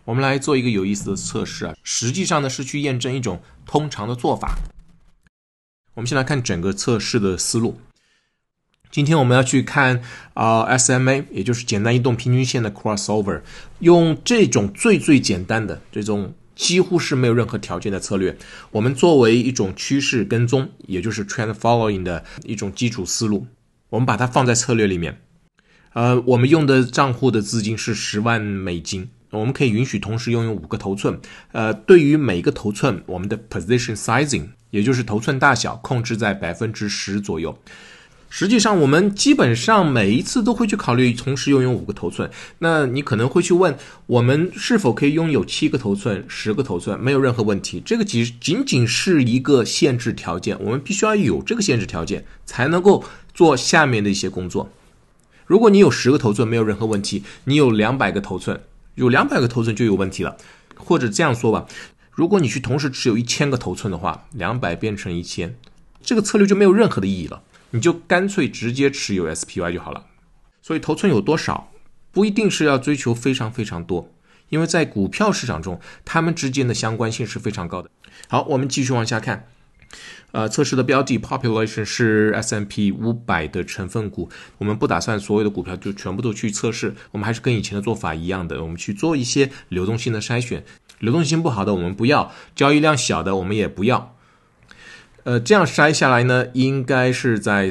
我们来做一个有意思的测试啊，实际上呢是去验证一种通常的做法。我们先来看整个测试的思路。今天我们要去看SMA， 也就是简单移动平均线的 crossover， 用这种最简单的这种几乎是没有任何条件的策略，我们作为一种趋势跟踪，也就是 trend following 的一种基础思路，我们把它放在策略里面。我们用的账户的资金是$10万，我们可以允许同时拥有5个头寸。对于每个头寸，我们的 position sizing， 也就是头寸大小，控制在 10% 左右。实际上我们基本上每一次都会去考虑同时拥有5个头寸。那你可能会去问，我们是否可以拥有7个头寸、10个头寸？没有任何问题，这个仅仅是一个限制条件，我们必须要有这个限制条件才能够做下面的一些工作。如果你有10个头寸没有任何问题，你有200个头寸，有200个头寸就有问题了。或者这样说吧，如果你去同时持有1000个头寸的话，200变成1000，这个策略就没有任何的意义了，你就干脆直接持有 SPY 就好了。所以头寸有多少不一定是要追求非常多，因为在股票市场中它们之间的相关性是非常高的。好，我们继续往下看。测试的标的 population 是 S&P 500的成分股，我们不打算所有的股票就全部都去测试，我们还是跟以前的做法一样的，我们去做一些流动性的筛选，流动性不好的我们不要，交易量小的我们也不要。这样筛下来呢，应该是在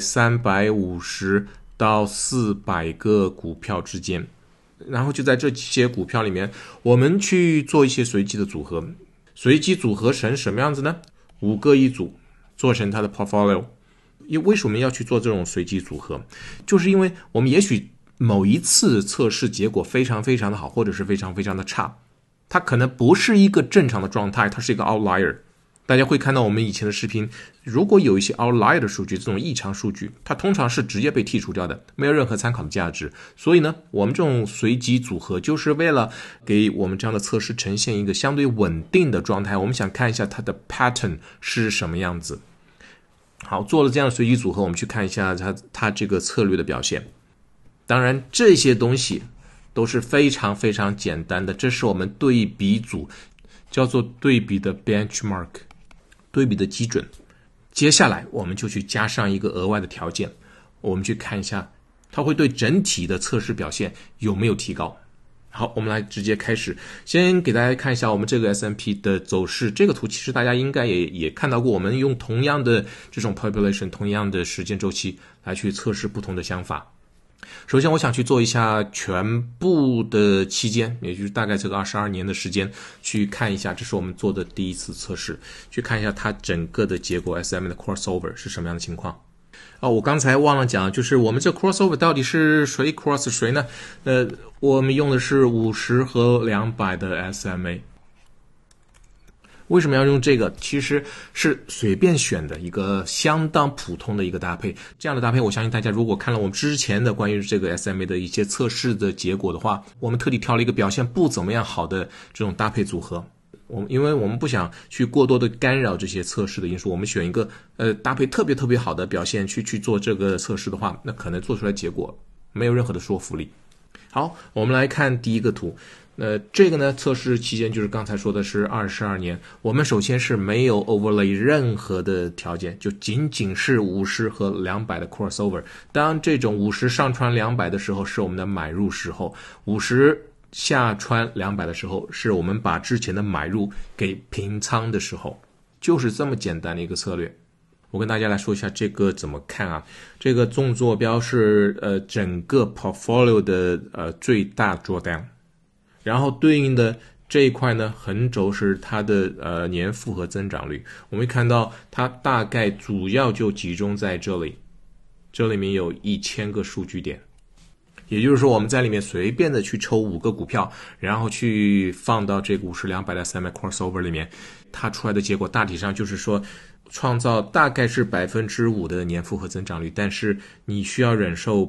350到400个股票之间，然后就在这些股票里面，我们去做一些随机的组合。随机组合成什么样子呢？5个一组，做成它的 portfolio。 为什么要去做这种随机组合？就是因为我们也许某一次测试结果非常的好，或者是非常的差，它可能不是一个正常的状态，它是一个 outlier。大家会看到我们以前的视频，如果有一些 outlier 的数据，这种异常数据，它通常是直接被剔除掉的，没有任何参考的价值。所以呢，我们这种随机组合就是为了给我们这样的测试呈现一个相对稳定的状态，我们想看一下它的 pattern 是什么样子。好，做了这样的随机组合，我们去看一下它这个策略的表现。当然这些东西都是非常简单的，这是我们对比组，叫做对比的 benchmark， 对比的基准。接下来我们就去加上一个额外的条件，我们去看一下它会对整体的测试表现有没有提高。好，我们来直接开始。先给大家看一下我们这个 S&P 的走势。这个图其实大家应该也看到过，我们用同样的这种 population， 同样的时间周期来去测试不同的想法。首先我想去做一下全部的期间，也就是大概这个22年的时间，去看一下，这是我们做的第一次测试，去看一下它整个的结果 SMA 的 crossover 是什么样的情况。我刚才忘了讲，就是我们这 crossover 到底是谁 cross 谁呢？我们用的是50和200的 SMA。为什么要用这个？其实是随便选的一个相当普通的一个搭配。这样的搭配，我相信大家如果看了我们之前的关于这个 SMA 的一些测试的结果的话，我们特地挑了一个表现不怎么样好的这种搭配组合。因为我们不想去过多的干扰这些测试的因素，我们选一个搭配特别好的表现去做这个测试的话，那可能做出来结果没有任何的说服力。好，我们来看第一个图。这个呢，测试期间就是刚才说的是22年。我们首先是没有 overlay 任何的条件，就仅是50和200的 crossover。当这种50上穿200的时候，是我们的买入时候；50下穿200的时候，是我们把之前的买入给平仓的时候。就是这么简单的一个策略。我跟大家来说一下这个怎么看啊。这个纵坐标是整个 portfolio 的最大drawdown，然后对应的这一块呢，横轴是它的年复合增长率。我们会看到它大概主要就集中在这里，这里面有1000个数据点。也就是说，我们在里面随便的去抽5个股票，然后去放到这个50、200的 SMA crossover 里面，它出来的结果大体上就是说，创造大概是 5% 的年复合增长率，但是你需要忍受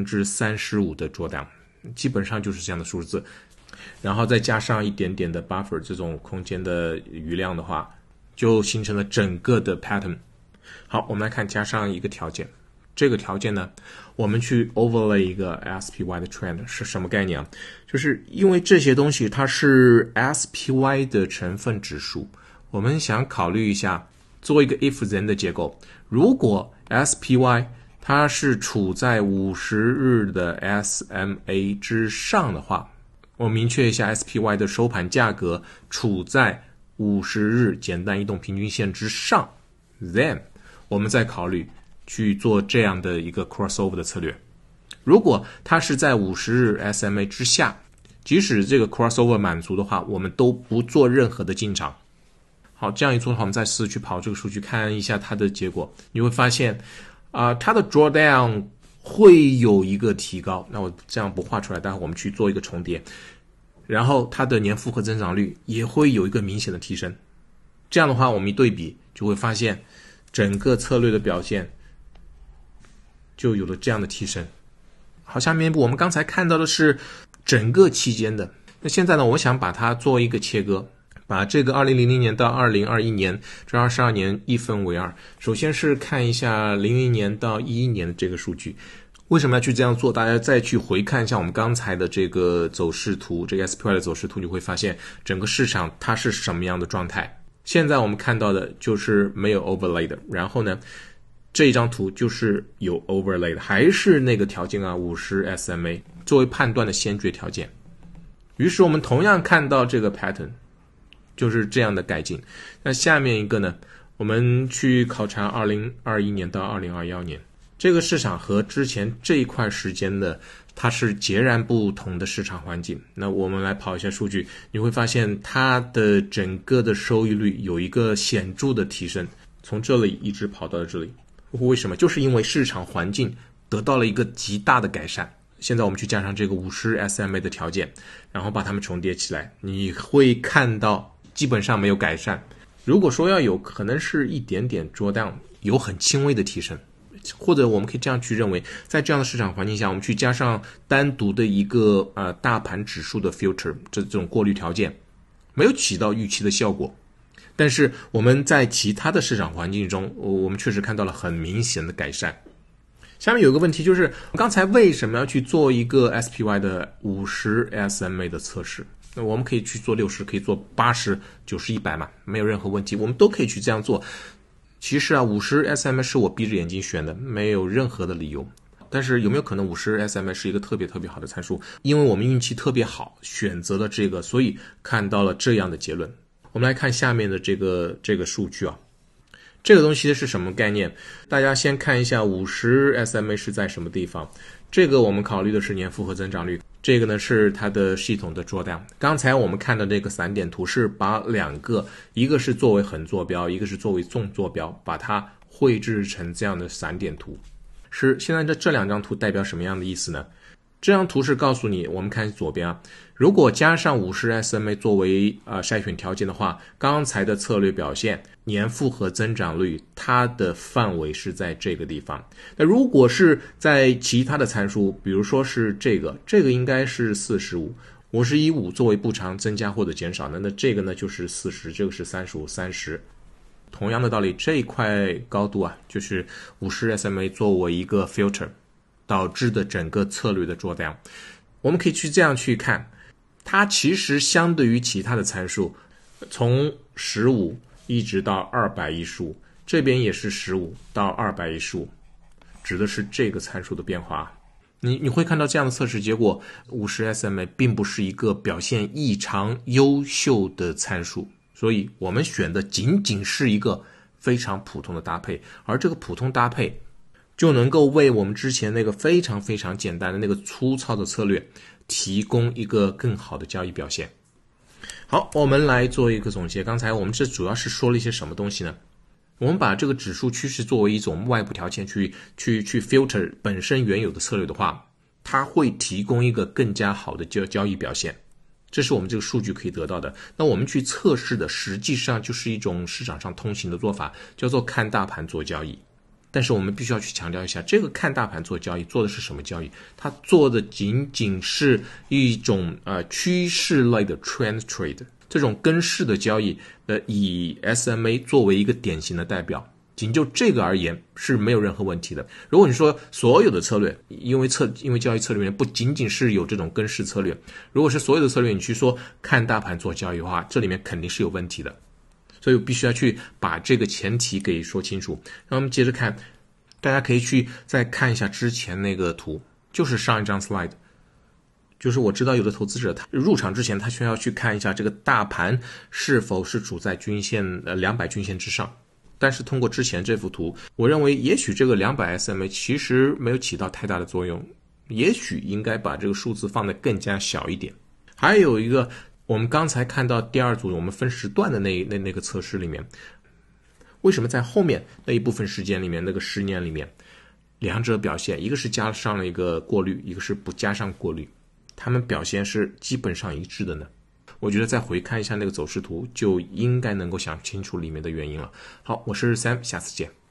35% 的drawdown，基本上就是这样的数字。然后再加上一点点的 buffer 这种空间的余量的话，就形成了整个的 pattern。好，我们来看加上一个条件， 这个条件呢，我们去 overlay 一个 SPY 的 trend 是什么概念啊？就是因为这些东西它是 SPY 的成分指数，我们想考虑一下，做一个 if then 的结构，如果 SPY 它是处在50日的 SMA 之上的话，我明确一下 SPY 的收盘价格处在50日简单移动平均线之上， then 我们再考虑去做这样的一个 crossover 的策略。如果它是在50日 SMA 之下，即使这个 crossover 满足的话，我们都不做任何的进场。好，这样一做的话，我们再试去跑这个数据看一下它的结果，你会发现它的 drawdown 会有一个提高，那我这样不画出来，待会我们去做一个重叠，然后它的年复合增长率也会有一个明显的提升。这样的话我们一对比就会发现整个策略的表现就有了这样的提升。好，下面一步我们刚才看到的是整个期间的，那现在呢，我想把它做一个切割，把这个2000年到2021年这22年一分为二。首先是看一下00年到11年的这个数据。为什么要去这样做？大家再去回看一下我们刚才的这个走势图，这个 SPY 的走势图，你会发现整个市场它是什么样的状态。现在我们看到的就是没有 overlay 的，然后呢这一张图就是有 overlay 的，还是那个条件啊，50 SMA 作为判断的先决条件。于是我们同样看到这个 pattern 就是这样的改进。那下面一个呢，我们去考察2021年到2021年，这个市场和之前这一块时间的它是截然不同的市场环境。那我们来跑一下数据，你会发现它的整个的收益率有一个显著的提升，从这里一直跑到了这里。为什么？就是因为市场环境得到了一个极大的改善。现在我们去加上这个50 SMA 的条件，然后把它们重叠起来，你会看到基本上没有改善。如果说要有，可能是一点点drawdown，有很轻微的提升。或者我们可以这样去认为，在这样的市场环境下，我们去加上单独的一个大盘指数的 filter 这种过滤条件，没有起到预期的效果。但是我们在其他的市场环境中，我们确实看到了很明显的改善。下面有个问题，就是刚才为什么要去做一个 SPY 的50 SMA 的测试？那我们可以去做60，可以做80、90、100嘛，没有任何问题，我们都可以去这样做。其实50 SMA 是我闭着眼睛选的，没有任何的理由。但是有没有可能50 SMA 是一个特别特别好的参数？因为我们运气特别好，选择了这个，所以看到了这样的结论。我们来看下面的这个数据啊，这个东西是什么概念？大家先看一下50 SMA 是在什么地方。这个我们考虑的是年复合增长率，这个呢是它的系统的 drawdown。刚才我们看的这个散点图是把两个，一个是作为横坐标，一个是作为纵坐标，把它绘制成这样的散点图。是现在这两张图代表什么样的意思呢？这张图是告诉你，我们看左边啊，如果加上50 SMA 作为筛选条件的话，刚才的策略表现年复合增长率它的范围是在这个地方。那如果是在其他的参数，比如说是这个应该是45，我是以5作为步长增加或者减少的，那这个呢就是40，这个是35、30。同样的道理，这一块高度啊，就是50 SMA 作为一个 filter导致的整个策略的drawdown。我们可以去这样去看，它其实相对于其他的参数，从15一直到215，这边也是15到215，指的是这个参数的变化。你会看到这样的测试结果，50 SMA 并不是一个表现异常优秀的参数，所以我们选的仅仅是一个非常普通的搭配，而这个普通搭配就能够为我们之前那个非常非常简单的那个粗糙的策略提供一个更好的交易表现。好，我们来做一个总结。刚才我们这主要是说了一些什么东西呢？我们把这个指数趋势作为一种外部条件去 filter 本身原有的策略的话，它会提供一个更加好的交易表现。这是我们这个数据可以得到的。那我们去测试的实际上就是一种市场上通行的做法，叫做看大盘做交易。但是我们必须要去强调一下，这个看大盘做交易做的是什么交易？它做的仅仅是一种趋势类的 trend trade， 这种跟势的交易以 SMA 作为一个典型的代表。 仅就这个而言是没有任何问题的。如果你说所有的策略，因为交易策略里面不仅仅是有这种跟式策略，如果是所有的策略你去说看大盘做交易的话，这里面肯定是有问题的。所以我必须要去把这个前提给说清楚。那我们接着看，大家可以去再看一下之前那个图，就是上一张 slide。就是我知道有的投资者他入场之前他需要去看一下这个大盘是否是处在均线200均线之上。但是通过之前这幅图，我认为也许这个200 SMA 其实没有起到太大的作用，也许应该把这个数字放得更加小一点。还有一个，我们刚才看到第二组我们分时段的那个测试里面，为什么在后面那一部分时间里面，那个10年里面，两者表现一个是加上了一个过滤，一个是不加上过滤，他们表现是基本上一致的呢？我觉得再回看一下那个走势图，就应该能够想清楚里面的原因了。好，我是 Sam， 下次见。